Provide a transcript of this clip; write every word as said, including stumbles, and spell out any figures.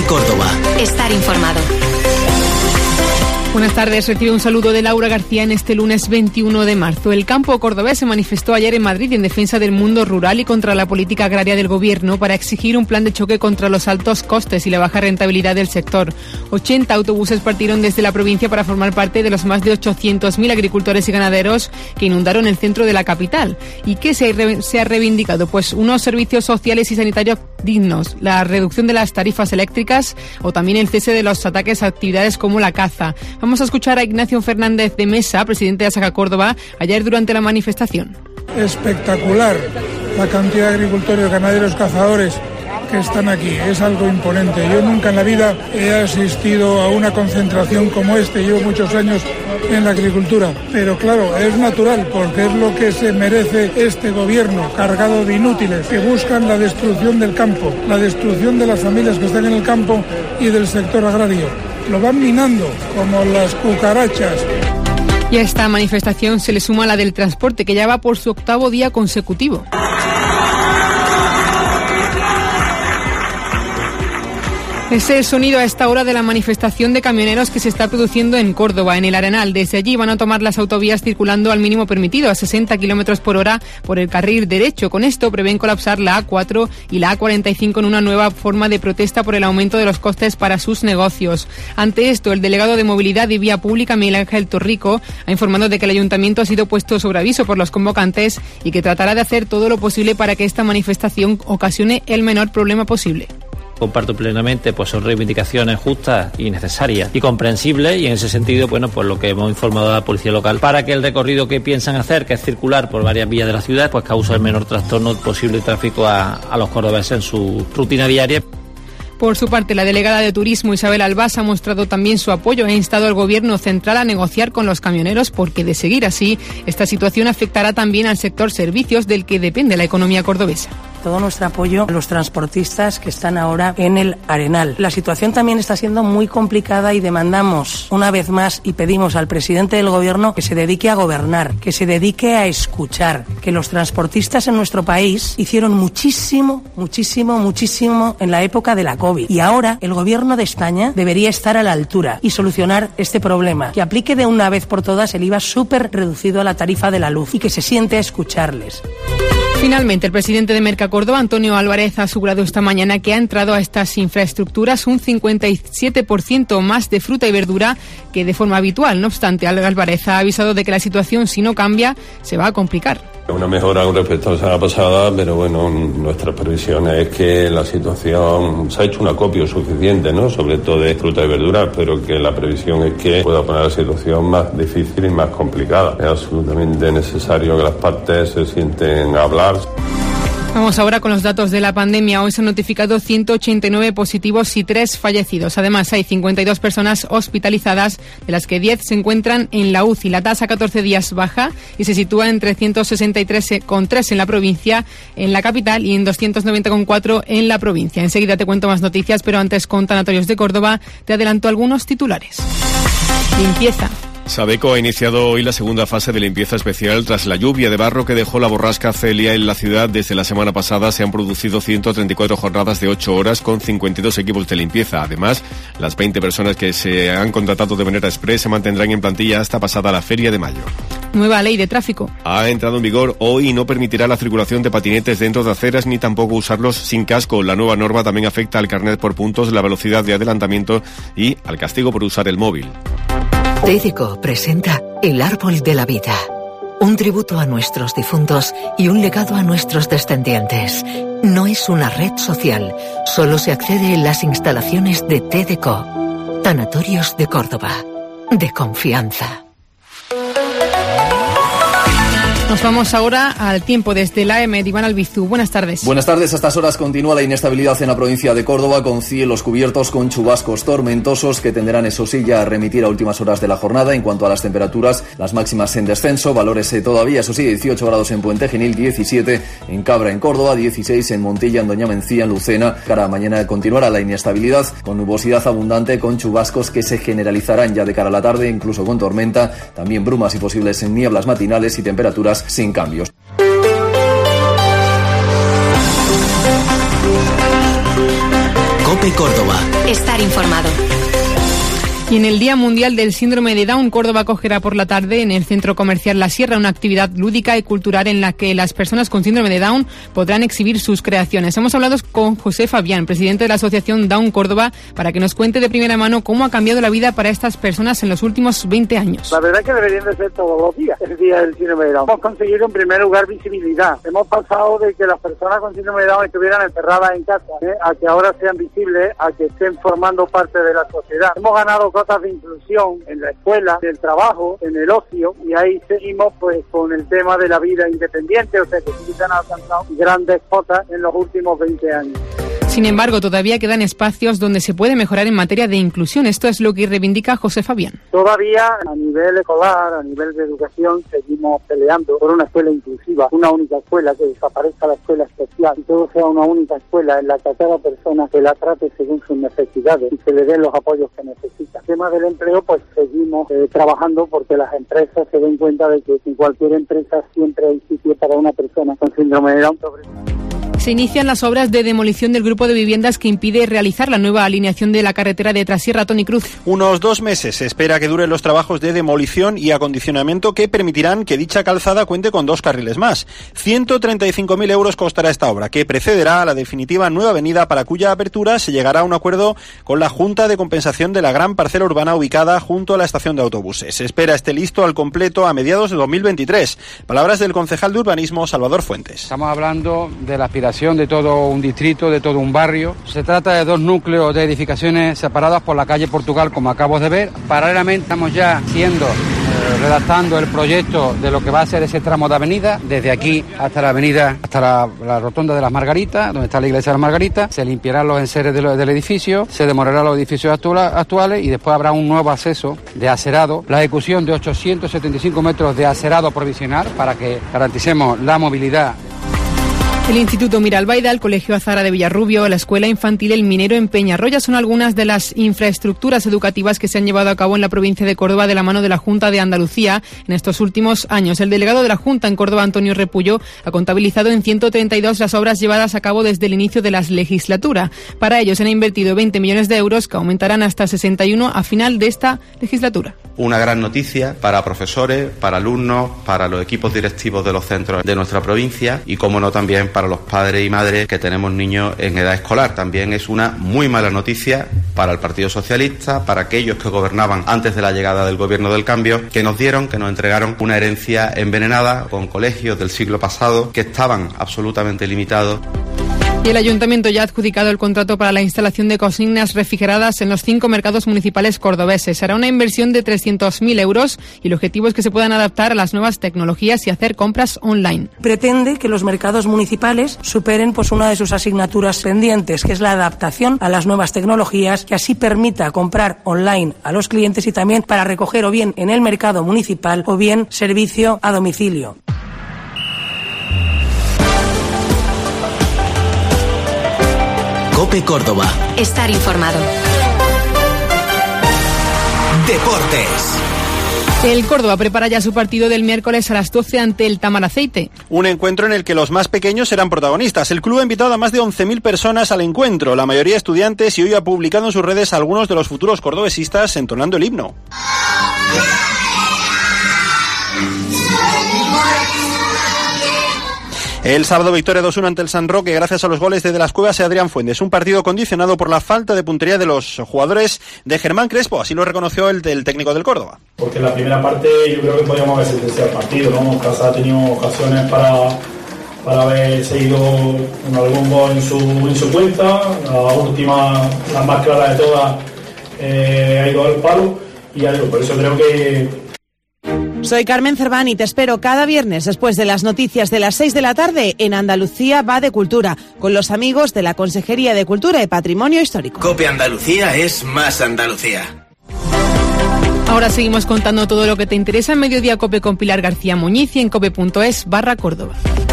Córdoba. Estar informado. Buenas tardes, recibe un saludo de Laura García en este lunes veintiuno de marzo. El campo cordobés se manifestó ayer en Madrid en defensa del mundo rural y contra la política agraria del gobierno para exigir un plan de choque contra los altos costes y la baja rentabilidad del sector. ochenta autobuses partieron desde la provincia para formar parte de los más de ochocientos mil agricultores y ganaderos que inundaron el centro de la capital. ¿Y qué se ha, se ha reivindicado? Pues unos servicios sociales y sanitarios dignos, la reducción de las tarifas eléctricas o también el cese de los ataques a actividades como la caza. Vamos a escuchar a Ignacio Fernández de Mesa, presidente de Asaja Córdoba, ayer durante la manifestación. Espectacular la cantidad de agricultores, ganaderos, cazadores que están aquí, es algo imponente. Yo nunca en la vida he asistido a una concentración como este, llevo muchos años en la agricultura, pero claro, es natural porque es lo que se merece este gobierno cargado de inútiles que buscan la destrucción del campo, la destrucción de las familias que están en el campo y del sector agrario. Lo van minando como las cucarachas. Y a esta manifestación se le suma la del transporte, que ya va por su octavo día consecutivo. Es el sonido a esta hora de la manifestación de camioneros que se está produciendo en Córdoba, en el Arenal. Desde allí van a tomar las autovías circulando al mínimo permitido, a sesenta kilómetros por hora, por el carril derecho. Con esto prevén colapsar la A cuatro y la A cuarenta y cinco en una nueva forma de protesta por el aumento de los costes para sus negocios. Ante esto, el delegado de Movilidad y Vía Pública, Miguel Ángel Torrico, ha informado de que el ayuntamiento ha sido puesto sobre aviso por los convocantes y que tratará de hacer todo lo posible para que esta manifestación ocasione el menor problema posible. Comparto plenamente, pues son reivindicaciones justas y necesarias y comprensibles, y en ese sentido, bueno, pues lo que hemos informado a la policía local para que el recorrido que piensan hacer, que es circular por varias vías de la ciudad, pues causa el menor trastorno posible de tráfico a, a los cordobeses en su rutina diaria. Por su parte, la delegada de Turismo, Isabel Albás, ha mostrado también su apoyo e ha instado al Gobierno central a negociar con los camioneros porque, de seguir así, esta situación afectará también al sector servicios del que depende la economía cordobesa. Todo nuestro apoyo a los transportistas que están ahora en el Arenal. La situación también está siendo muy complicada y demandamos una vez más y pedimos al presidente del Gobierno que se dedique a gobernar, que se dedique a escuchar, que los transportistas en nuestro país hicieron muchísimo, muchísimo, muchísimo en la época de la COVID. Y ahora el Gobierno de España debería estar a la altura y solucionar este problema, que aplique de una vez por todas el I V A súper reducido a la tarifa de la luz y que se siente a escucharles. Finalmente, el presidente de Merca Córdoba, Antonio Álvarez, ha asegurado esta mañana que ha entrado a estas infraestructuras un cincuenta y siete por ciento más de fruta y verdura que de forma habitual. No obstante, Álvarez ha avisado de que la situación, si no cambia, se va a complicar. Una mejora con respecto a la semana pasada, pero bueno, nuestras previsiones es que la situación se ha hecho un acopio suficiente, ¿no? Sobre todo de fruta y verduras, pero que la previsión es que pueda poner la situación más difícil y más complicada. Es absolutamente necesario que las partes se sienten a hablar. Vamos ahora con los datos de la pandemia. Hoy se han notificado ciento ochenta y nueve positivos y tres fallecidos. Además, hay cincuenta y dos personas hospitalizadas, de las que diez se encuentran en la U C I. La tasa a catorce días baja y se sitúa en trescientos sesenta y tres coma tres en la provincia, en la capital, y en doscientos noventa coma cuatro en la provincia. Enseguida te cuento más noticias, pero antes, con Tanatorios de Córdoba, te adelanto algunos titulares. Limpieza. Sabeco ha iniciado hoy la segunda fase de limpieza especial tras la lluvia de barro que dejó la borrasca Celia en la ciudad. Desde la semana pasada se han producido ciento treinta y cuatro jornadas de ocho horas con cincuenta y dos equipos de limpieza. Además, las veinte personas que se han contratado de manera express se mantendrán en plantilla hasta pasada la Feria de Mayo. Nueva ley de tráfico. Ha entrado en vigor hoy y no permitirá la circulación de patinetes dentro de aceras ni tampoco usarlos sin casco. La nueva norma también afecta al carnet por puntos, la velocidad de adelantamiento y al castigo por usar el móvil. Tédeco presenta El Árbol de la Vida, un tributo a nuestros difuntos y un legado a nuestros descendientes. No es una red social, solo se accede en las instalaciones de Tédeco. Tanatorios de Córdoba, de confianza. Nos vamos ahora al tiempo desde la A M de Iván Albizú. Buenas tardes. Buenas tardes. A estas horas continúa la inestabilidad en la provincia de Córdoba, con cielos cubiertos con chubascos tormentosos que tenderán, eso sí, ya a remitir a últimas horas de la jornada. En cuanto a las temperaturas, las máximas en descenso, valores eh, todavía, eso sí, dieciocho grados en Puente Genil, diecisiete en Cabra, en Córdoba, dieciséis en Montilla, en Doña Mencía, en Lucena. Cara mañana continuará la inestabilidad con nubosidad abundante, con chubascos que se generalizarán ya de cara a la tarde, incluso con tormenta, también brumas y posibles nieblas matinales y temperaturas sin cambios. COPE Córdoba. Estar informado. Y en el Día Mundial del Síndrome de Down, Córdoba acogerá por la tarde en el Centro Comercial La Sierra una actividad lúdica y cultural en la que las personas con síndrome de Down podrán exhibir sus creaciones. Hemos hablado con José Fabián, presidente de la Asociación Down Córdoba, para que nos cuente de primera mano cómo ha cambiado la vida para estas personas en los últimos veinte años. La verdad es que deberían de ser todos los días el Día del Síndrome de Down. Hemos conseguido en primer lugar visibilidad. Hemos pasado de que las personas con síndrome de Down estuvieran encerradas en casa, ¿eh? a que ahora sean visibles, a que estén formando parte de la sociedad. Hemos ganado cotas de inclusión en la escuela, en el trabajo, en el ocio, y ahí seguimos pues con el tema de la vida independiente, o sea que sí se han alcanzado grandes cotas en los últimos veinte años. Sin embargo, todavía quedan espacios donde se puede mejorar en materia de inclusión. Esto es lo que reivindica José Fabián. Todavía a nivel escolar, a nivel de educación, seguimos peleando por una escuela inclusiva, una única escuela, que desaparezca la escuela especial y todo sea una única escuela en la que a cada persona se la trate según sus necesidades y se le den los apoyos que necesita. El tema del empleo, pues seguimos eh, trabajando porque las empresas se den cuenta de que en cualquier empresa siempre hay sitio para una persona con síndrome de Down. Se inician las obras de demolición del grupo de viviendas que impide realizar la nueva alineación de la carretera de Trasierra a Toni Cruz. Unos dos meses se espera que duren los trabajos de demolición y acondicionamiento que permitirán que dicha calzada cuente con dos carriles más. ciento treinta y cinco mil euros costará esta obra, que precederá a la definitiva nueva avenida, para cuya apertura se llegará a un acuerdo con la Junta de Compensación de la gran parcela urbana ubicada junto a la estación de autobuses. Se espera esté listo al completo a mediados de dos mil veintitrés. Palabras del concejal de Urbanismo, Salvador Fuentes. Estamos hablando de la aspiración de todo un distrito, de todo un barrio. Se trata de dos núcleos de edificaciones separadas por la calle Portugal, como acabo de ver. Paralelamente estamos ya haciendo, eh, redactando el proyecto de lo que va a ser ese tramo de avenida, desde aquí hasta la avenida, hasta la, la rotonda de las Margaritas, donde está la iglesia de las Margaritas. Se limpiarán los enseres de lo, del edificio, se demorarán los edificios actual, actuales y después habrá un nuevo acceso de acerado. La ejecución de ochocientos setenta y cinco metros de acerado provisional para que garanticemos la movilidad. El Instituto Miralbaida, el Colegio Azara de Villarrubio, la Escuela Infantil El Minero en Peñarroya son algunas de las infraestructuras educativas que se han llevado a cabo en la provincia de Córdoba de la mano de la Junta de Andalucía en estos últimos años. El delegado de la Junta en Córdoba, Antonio Repullo, ha contabilizado en ciento treinta y dos las obras llevadas a cabo desde el inicio de la legislatura. Para ello se han invertido veinte millones de euros que aumentarán hasta sesenta y uno a final de esta legislatura. Una gran noticia para profesores, para alumnos, para los equipos directivos de los centros de nuestra provincia y, como no, también para los padres y madres que tenemos niños en edad escolar. También es una muy mala noticia para el Partido Socialista, para aquellos que gobernaban antes de la llegada del Gobierno del Cambio, que nos dieron, que nos entregaron una herencia envenenada con colegios del siglo pasado que estaban absolutamente limitados. Y el Ayuntamiento ya ha adjudicado el contrato para la instalación de cocinas refrigeradas en los cinco mercados municipales cordobeses. Será una inversión de trescientos mil euros y el objetivo es que se puedan adaptar a las nuevas tecnologías y hacer compras online. Pretende que los mercados municipales superen pues una de sus asignaturas pendientes, que es la adaptación a las nuevas tecnologías, que así permita comprar online a los clientes y también para recoger o bien en el mercado municipal o bien servicio a domicilio. COPE Córdoba. Estar informado. Deportes. El Córdoba prepara ya su partido del miércoles a las doce ante el Tamaraceite. Un encuentro en el que los más pequeños serán protagonistas. El club ha invitado a más de once mil personas al encuentro, la mayoría estudiantes, y hoy ha publicado en sus redes a algunos de los futuros cordobesistas entonando el himno. El sábado victoria dos uno ante el San Roque gracias a los goles de De las Cuevas y Adrián Fuentes. Un partido condicionado por la falta de puntería de los jugadores de Germán Crespo, así lo reconoció el, el técnico del Córdoba. Porque en la primera parte yo creo que podíamos haber sentenciado el partido, ¿no? Casa ha tenido ocasiones para, para haber seguido con algún gol en su, en su cuenta. La última, la más clara de todas, eh, ha ido al palo y ya digo, por eso creo que... Soy Carmen Cerván y te espero cada viernes después de las noticias de las seis de la tarde en Andalucía va de Cultura, con los amigos de la Consejería de Cultura y Patrimonio Histórico. COPE Andalucía es más Andalucía. Ahora seguimos contando todo lo que te interesa en Mediodía COPE con Pilar García Muñiz y en cope punto es barra Córdoba.